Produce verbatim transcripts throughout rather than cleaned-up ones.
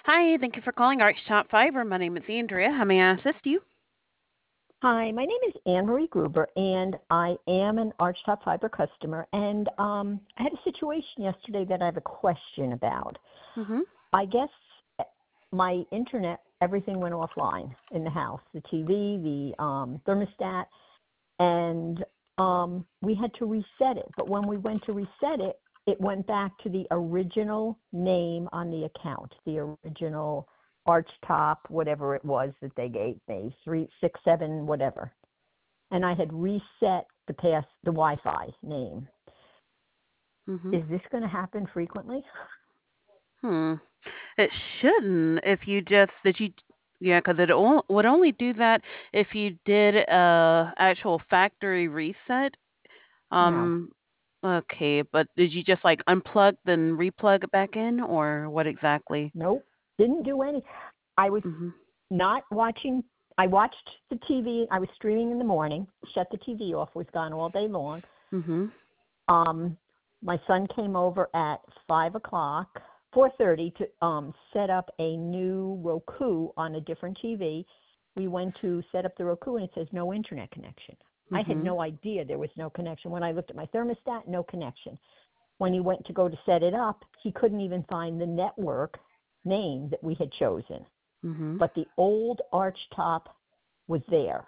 Hi, thank you for calling Arch Top Fiber. My name is Andrea. How may I assist you? Hi, my name is Anne Marie Gruber, and I am an Archtop Fiber customer. And um, I had a situation yesterday that I have a question about. Mm-hmm. I guess my internet, everything went offline in the house, the T V, the um, thermostat, and um, we had to reset it. But when we went to reset it, it went back to the original name on the account, the original Archtop, whatever it was that they gave me, three, six, seven, whatever. And I had reset the pass, the Wi-Fi name. Mm-hmm. Is this going to happen frequently? Hmm. It shouldn't if you just that you yeah, because it o- would only do that if you did a actual factory reset. No, Um. Okay, but did you just like unplug then replug it back in, or what exactly? nope, didn't do any. I was Mm-hmm. not watching. I watched the T V. I was streaming in the morning. Shut the T V off. Was gone all day long. Mm-hmm. Um, my son came over at five o'clock, four thirty, to um, set up a new Roku on a different T V. We went to set up the Roku, and it says no internet connection. I had Mm-hmm. no idea there was no connection. When I looked at my thermostat, no connection. When he went to go to set it up, he couldn't even find the network name that we had chosen. Mm-hmm. But the old Archtop was there.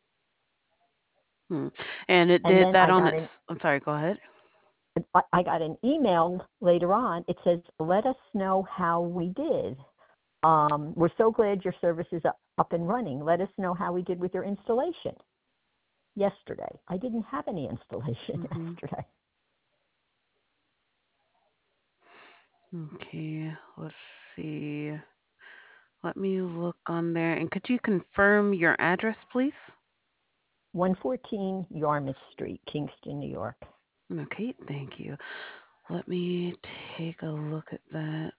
Hmm. And it And did then that I on got its. an I'm sorry. Go ahead. I got an email later on. It says, "Let us know how we did. Um, we're so glad your service is up, up and running. Let us know how we did with your installation." Yesterday, I didn't have any installation Mm-hmm. yesterday. Okay. Let's see. Let me look on there. And could you confirm your address, please? one fourteen Yarmouth Street, Kingston, New York. Okay, thank you. Let me take a look at that.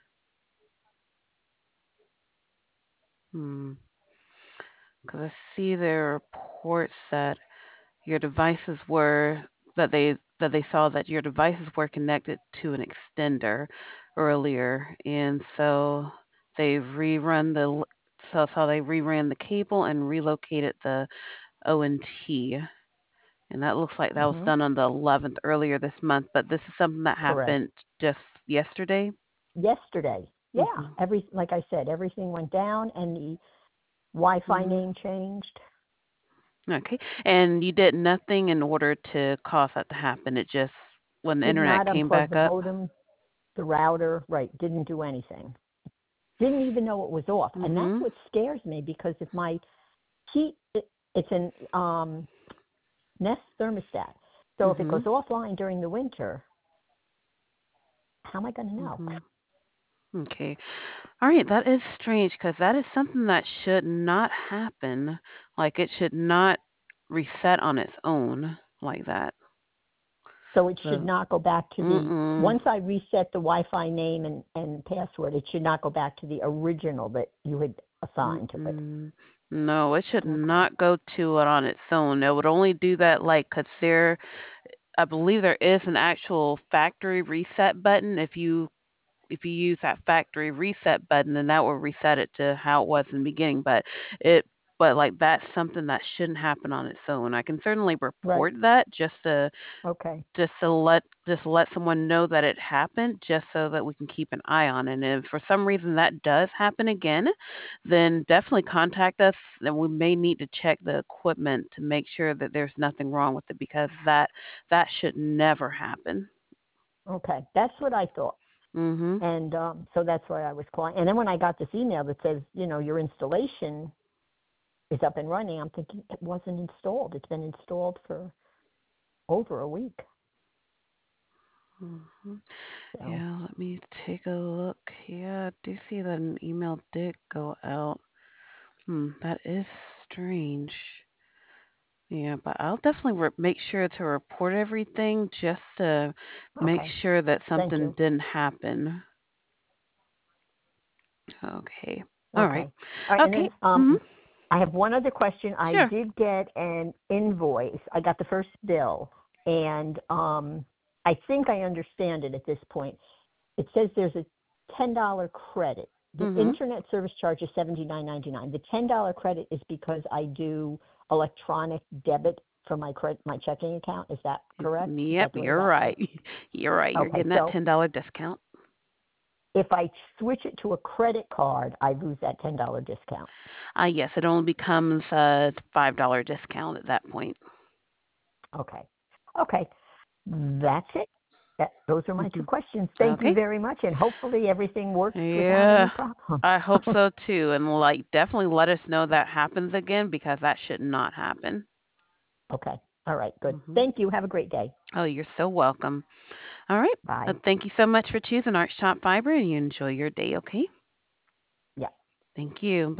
Hmm. Because I see there are reports that your devices were that they that they saw that your devices were connected to an extender earlier, and so they rerun the so so they reran the cable and relocated the O and T. And that looks like that was hmm done on the eleventh earlier this month, but this is something that Correct. happened just yesterday. Yesterday, yeah. Mhm. Every like I said, everything went down, and the Wi-Fi Mhm. name changed. Okay. And you did nothing in order to cause that to happen. It just when the Did internet not came unplug back the up. modem, the router. Right, didn't do anything. Didn't even know it was off. And that's Mhm. what scares me, because if my heat, it, it's an um, Nest thermostat. So if it goes Mhm. offline during the winter, how am I going to know? Mhm. Okay. All right. That is strange because that is something that should not happen. Like it should not reset on its own like that. So it should So. not go back to the, Mm. once I reset the Wi-Fi name and, and password, it should not go back to the original that you had assigned to it. Mm-mm. No, it should Okay. not go to it on its own. It would only do that like 'cause there, I believe there is an actual factory reset button. If you if you use that factory reset button, then that will reset it to how it was in the beginning. But it, but like that's something that shouldn't happen on its own. I can certainly Right. report that just to Okay. just to let just let someone know that it happened, just so that we can keep an eye on it. And if for some reason that does happen again, then definitely contact us. And we may need to check the equipment to make sure that there's nothing wrong with it because that that should never happen. Okay. That's what I thought. Mhm. And um, so that's why I was calling. And then when I got this email that says, you know, your installation is up and running, I'm thinking it wasn't installed. It's been installed for over a week. Mhm. So, Yeah, let me take a look. Yeah, I do see that an email did go out. Hmm, that is strange. Yeah, but I'll definitely re- make sure to report everything just to make okay. sure that Thank something you. didn't happen. Okay. All right. Okay. All right. And Okay. then um, Mhm. I have one other question. I Sure. did get an invoice. I got the first bill, and um, I think I understand it at this point. It says there's a ten dollar credit. The Mhm. internet service charge is seventy-nine ninety-nine. The ten dollar credit is because I do electronic debit from my credit, my checking account. Is that correct? Is Yep, that the way you're that right. works? You're right. You're Okay, getting that so ten dollar discount. if I switch it to a credit card, I lose that ten dollar discount. Uh, yes, it only becomes a five dollar discount at that point. Okay. Okay. That's it. That, those are my two Mhm. questions. Thank you Okay. very much, and hopefully everything works without any Yeah, problem. I hope so too. And like, definitely let us know that happens again because that should not happen. Okay. All right. Good. Hmm. Thank you. Have a great day. Oh, you're so welcome. All right. Uh, Bye. thank you so much for choosing Arch Top Fiber, and you enjoy your day. Okay. Yeah. Thank you.